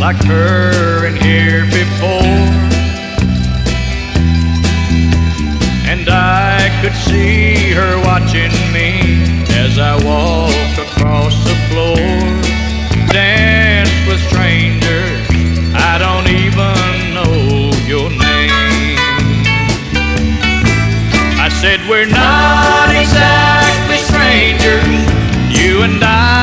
like her in here before. And I could see her watching me as I walked across the floor. Dance with strangers, I don't even know your name. I said we're not exactly strangers, you and I